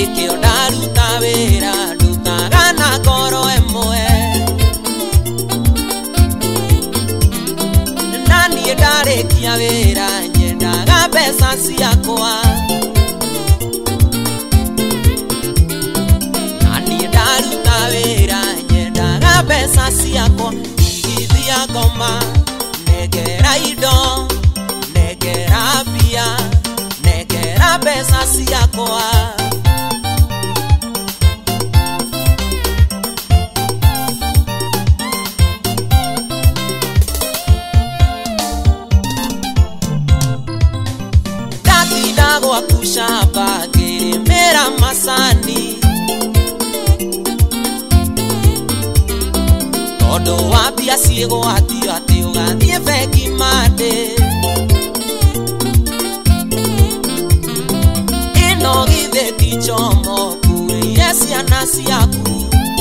nikio ndaruta wĩra ndutaga na ngoro ĩmwe na niĩ ndarĩkia wĩra nyendaga mbeca ciakwa na niĩ ndaruta wĩra nyendaga mbeca ciakwa igithia ngoma negera indo negera mbia negera mbeca ciakwa gwaku shamba ngĩrĩmĩra macani tondũ wa mbia ciĩgwatio atĩ ũgathiĩ bengi Monday ĩno githĩ ti njomo kuĩire ciana ciaku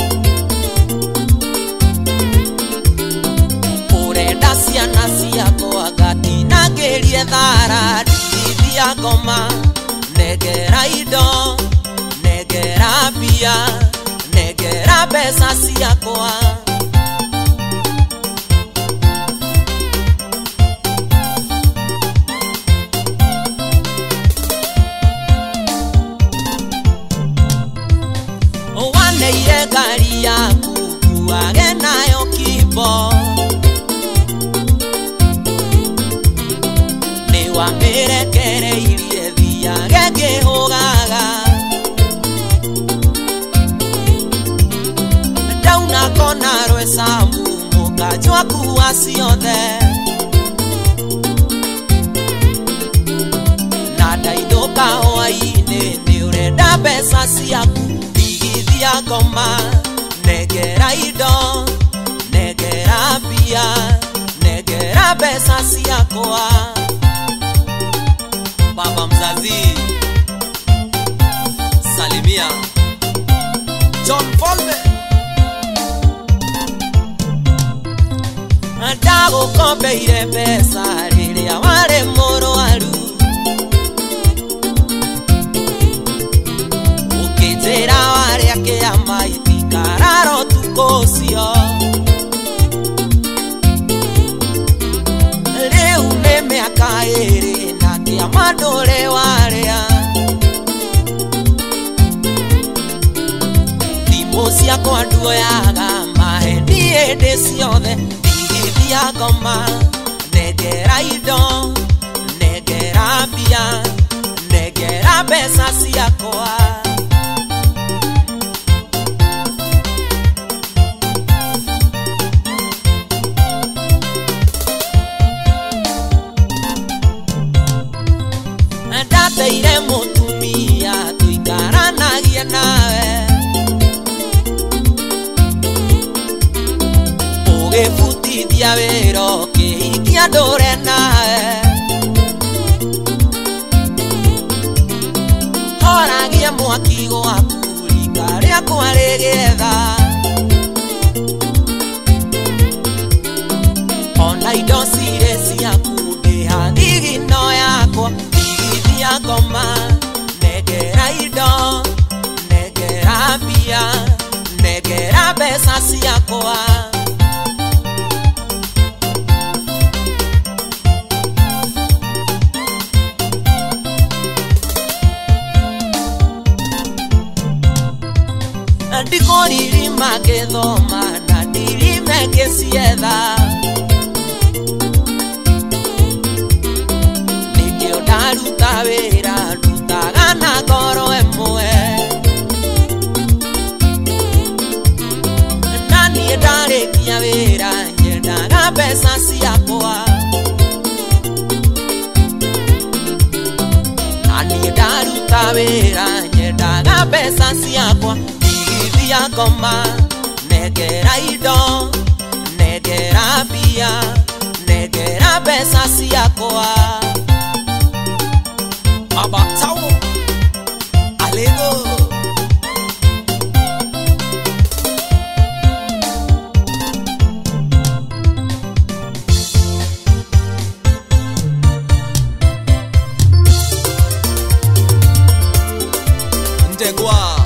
ũrenda ciana ciakwa ngatinangĩrie thara ya ngoma negera indo negera mbia negera mbeca ciakwa waneire ngari yaku kuage nayo kibo wamĩrekereirie thiage ngĩhũgaga ndauna kona rwesamu mũkanjũ akua ciothe na ndainũka hwaĩ-inĩ nĩ ũrenda mbeca ciaku igithia ngoma negera indo negera mbia negera mbeca ciakwa baba mzazi salimia John Folme ndagũkombeire mbeca rĩrĩa warĩ mũrũaru ũkĩnjĩra warĩa kĩama itikarara ũtukũ ũcio rĩu nĩ mĩaka ĩrĩ madore waria thimũ ciakwa nduoyaga mahendi hĩndĩ ciothe igithia ngoma negera indo negera mbia negera mbeca ciakwa ndateire mũtumia tũikaranagia nawe ũgĩbutithia wĩra ũkĩhikia ndũre nawe horagia mwaki gwaku rika rĩakwa rĩgĩetha ona indo cirĩ ciaku ndĩha thigino yakwa ya ngoma negera indo negera mbia negera mbeca ciakwa ndikorĩrima ngĩthoma na ndirime ngĩcietha ndaruta wĩra ndutaga na ngoro ĩmwe na niĩ ndarĩkia wĩra nyendaga mbeca ciakwa na niĩ ndaruta wĩra nyendaga mbeca ciakwa igithia ngoma negera indo negera mbia negera mbeca ciakwa Baba Tau Alego Lengwa